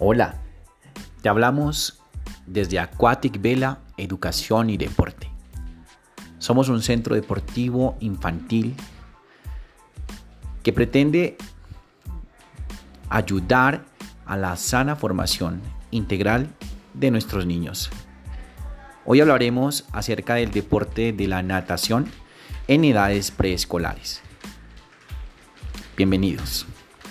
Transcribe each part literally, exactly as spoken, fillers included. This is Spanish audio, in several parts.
Hola, te hablamos desde Aquatic Vela Educación y Deporte. Somos un centro deportivo infantil que pretende ayudar a la sana formación integral de nuestros niños. Hoy hablaremos acerca del deporte de la natación en edades preescolares. Bienvenidos.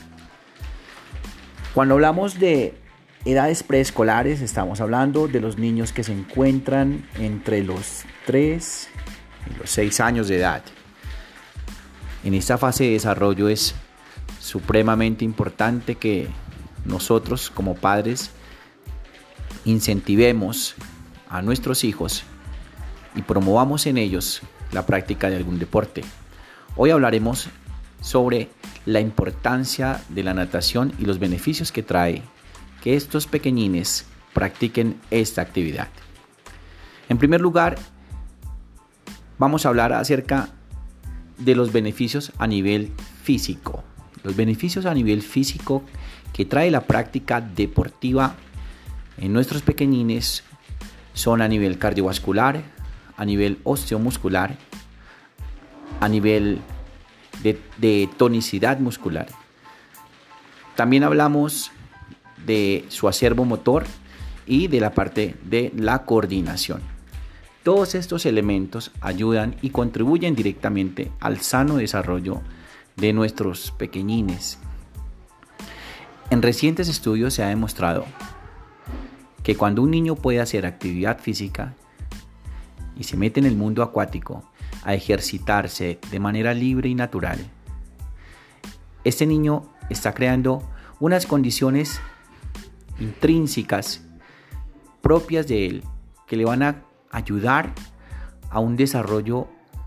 Cuando hablamos de edades preescolares, estamos hablando de los niños que se encuentran entre los tres y los seis años de edad. En esta fase de desarrollo es supremamente importante que nosotros como padres incentivemos a nuestros hijos y promovamos en ellos la práctica de algún deporte. Hoy hablaremos sobre la importancia de la natación y los beneficios que trae que estos pequeñines practiquen esta actividad. En primer lugar, vamos a hablar acerca de los beneficios a nivel físico. Los beneficios a nivel físico que trae la práctica deportiva en nuestros pequeñines son a nivel cardiovascular, a nivel osteomuscular, a nivel de, de tonicidad muscular. También hablamos de su acervo motor y de la parte de la coordinación. Todos estos elementos ayudan y contribuyen directamente al sano desarrollo de nuestros pequeñines. En recientes estudios se ha demostrado que cuando un niño puede hacer actividad física y se mete en el mundo acuático a ejercitarse de manera libre y natural, este niño está creando unas condiciones intrínsecas propias de él que le van a ayudar a un desarrollo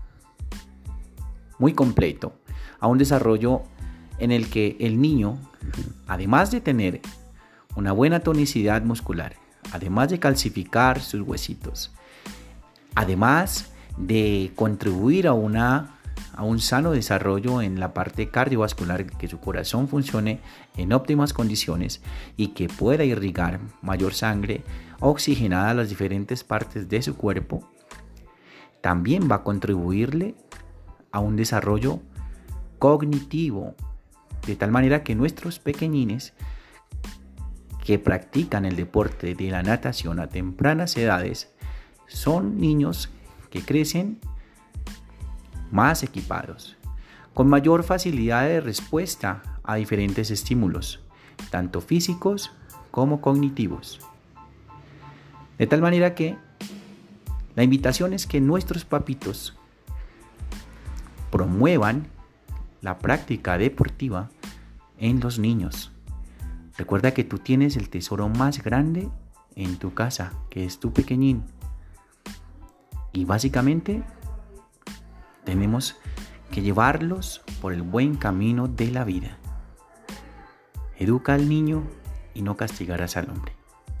muy completo, a un desarrollo en el que el niño, además de tener una buena tonicidad muscular, además de calcificar sus huesitos, además de contribuir a, una, a un sano desarrollo en la parte cardiovascular, que su corazón funcione en óptimas condiciones y que pueda irrigar mayor sangre oxigenada a las diferentes partes de su cuerpo, también va a contribuirle a un desarrollo cognitivo, de tal manera que nuestros pequeñines que practican el deporte de la natación a tempranas edades son niños que crecen más equipados, con mayor facilidad de respuesta a diferentes estímulos, tanto físicos como cognitivos. De tal manera que la invitación es que nuestros papitos promuevan la práctica deportiva en los niños. Recuerda que tú tienes el tesoro más grande en tu casa, que es tu pequeñín. Y básicamente tenemos que llevarlos por el buen camino de la vida. Educa al niño y no castigarás al hombre.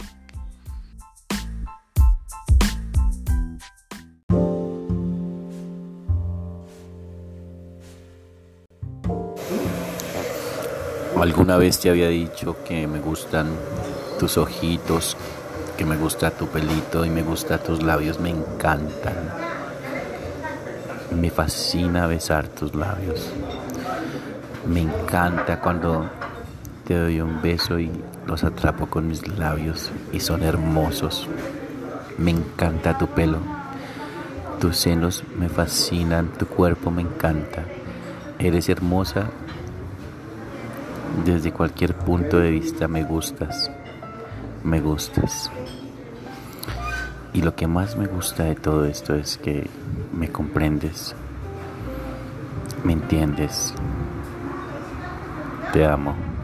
Alguna vez te había dicho que me gustan tus ojitos, que me gusta tu pelito y me gustan tus labios, me encantan. Me fascina besar tus labios. Me encanta cuando te doy un beso y los atrapo con mis labios y son hermosos. Me encanta tu pelo. Tus senos me fascinan, tu cuerpo me encanta. Eres hermosa. Desde cualquier punto de vista me gustas, me gustas. Y lo que más me gusta de todo esto es que me comprendes, me entiendes. Te amo.